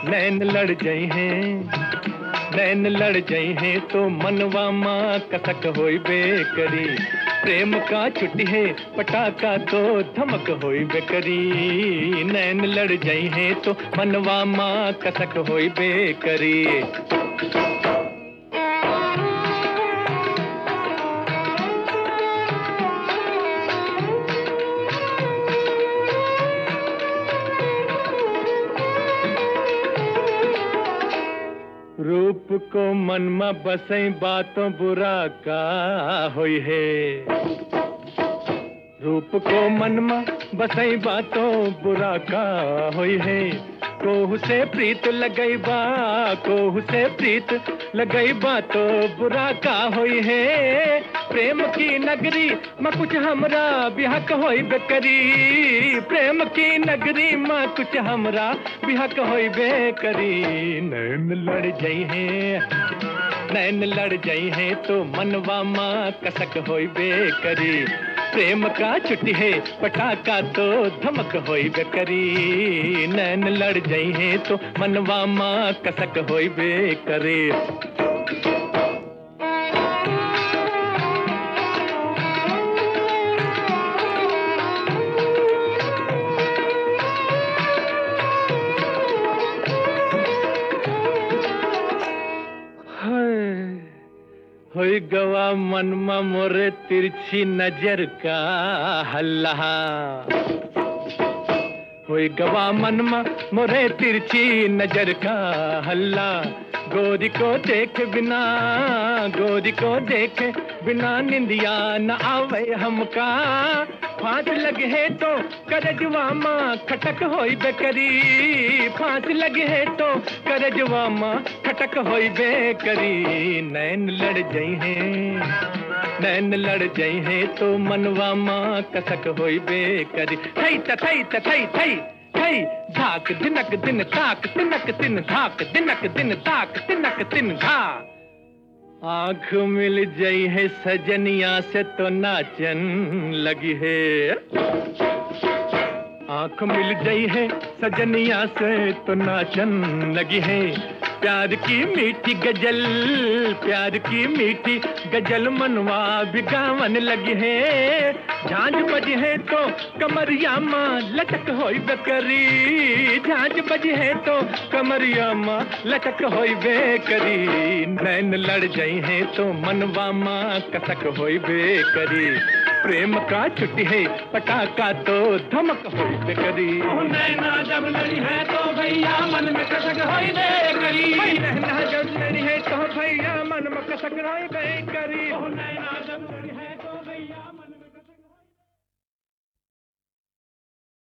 नैन लड़ जाई हैं, नैन लड़ जाई हैं तो मनवा माँ कसक होई बेकरी। प्रेम का छुट्टी है पटाखा तो धमक होई बेकरी। नैन लड़ जाई हैं तो मनवा माँ कसक होई बेकरी। रूप को मन में बसई बातों बुरा का होई है। रूप को मन में बसई बातों बुरा का होई है। कोहू से प्रीत लगई बा, कोहू से प्रीत लगई बा तो बुरा का होई है। प्रेम की नगरी में कुछ हमरा बिहक होई बेकरी। प्रेम की नगरी में कुछ हमरा बिहक होई बेकरी। नैन लड़ जाई हैं, नैन लड़ जाई हैं तो मनवा माँ कसक होई बेकरी। प्रेम का छुट्टी है पटाखा तो धमक होई बेकरी। नैन लड़ जाई हैं तो मनवा माँ कसक होई बेकरी। होई गवा मन में मोरे तिरछी नजर का हल्ला। होई गवा मन में मोरे तिरछी नजर का हल्ला। गोरी को देख बिना, गोरी को देख बिना निंदिया न आवे हमका। फांस लगे है तो करजवा माँ खटक होई बेकरी। फांस लगे है तो करजवा माँ खटक होई बेकरी। नैन लड़ जाई हैं, नैन लड़ जाई हैं तो मनवा माँ कसक होई बेकरी। थई थई थई थई थई धाक दिनक दिन ताक तिनक दिन धाक दिनक दिन ताक तिनक दिन धा। आँख मिल जाई है सजनिया से तो नाचन लगी है। आँख मिल जाई है सजनिया से तो नाचन लगी है। प्यार की मीठी गजल, प्यार की मीठी गजल मनवा भी गावन लगी है। झांझ बजी है तो कमरिया माँ लटक होई बेकरी। झांझ बजी है तो कमरिया माँ लटक होई बेकरी। नैन लड़ जाई है तो मनवा माँ कसक होई बेकरी। प्रेम का छुट्टी है पटाखा तो धमक होई बेकरी। नैना जब लड़ी है तो भैया मन में कसक होई बेकरी। नैना जब लड़ी है तो भैया मन में कसक होई बेकरी। नैना जब